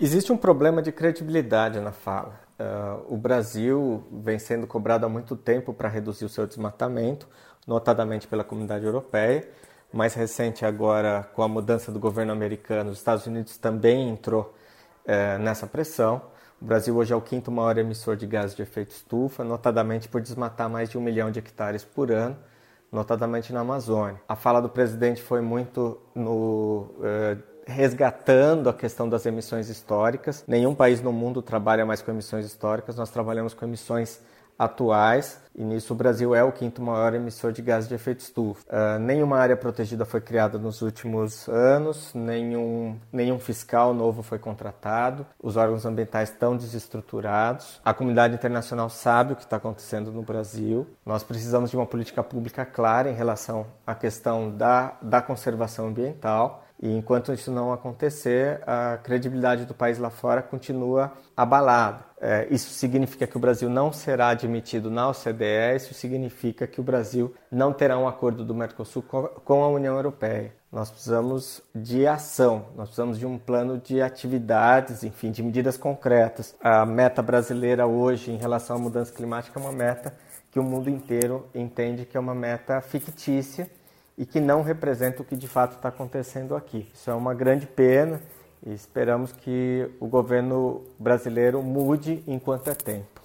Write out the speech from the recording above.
Existe um problema de credibilidade na fala. O Brasil vem sendo cobrado há muito tempo para reduzir o seu desmatamento, notadamente pela Comunidade Europeia. Mais recente agora, com a mudança do governo americano, os Estados Unidos também entrou nessa pressão. O Brasil hoje é o quinto maior emissor de gases de efeito estufa, notadamente por desmatar mais de 1 milhão de hectares por ano, notadamente na Amazônia. A fala do presidente foi muito resgatando a questão das emissões históricas. Nenhum país no mundo trabalha mais com emissões históricas, nós trabalhamos com emissões atuais e nisso o Brasil é o quinto maior emissor de gases de efeito estufa. Nenhuma área protegida foi criada nos últimos anos, nenhum fiscal novo foi contratado, os órgãos ambientais estão desestruturados, a comunidade internacional sabe o que está acontecendo no Brasil, nós precisamos de uma política pública clara em relação à questão da conservação ambiental. E enquanto isso não acontecer, a credibilidade do país lá fora continua abalada. Isso significa que o Brasil não será admitido na OCDE, isso significa que o Brasil não terá um acordo do Mercosul com a União Europeia. Nós precisamos de ação, nós precisamos de um plano de atividades, enfim, de medidas concretas. A meta brasileira hoje em relação à mudança climática é uma meta que o mundo inteiro entende que é uma meta fictícia, e que não representa o que de fato está acontecendo aqui. Isso é uma grande pena e esperamos que o governo brasileiro mude enquanto é tempo.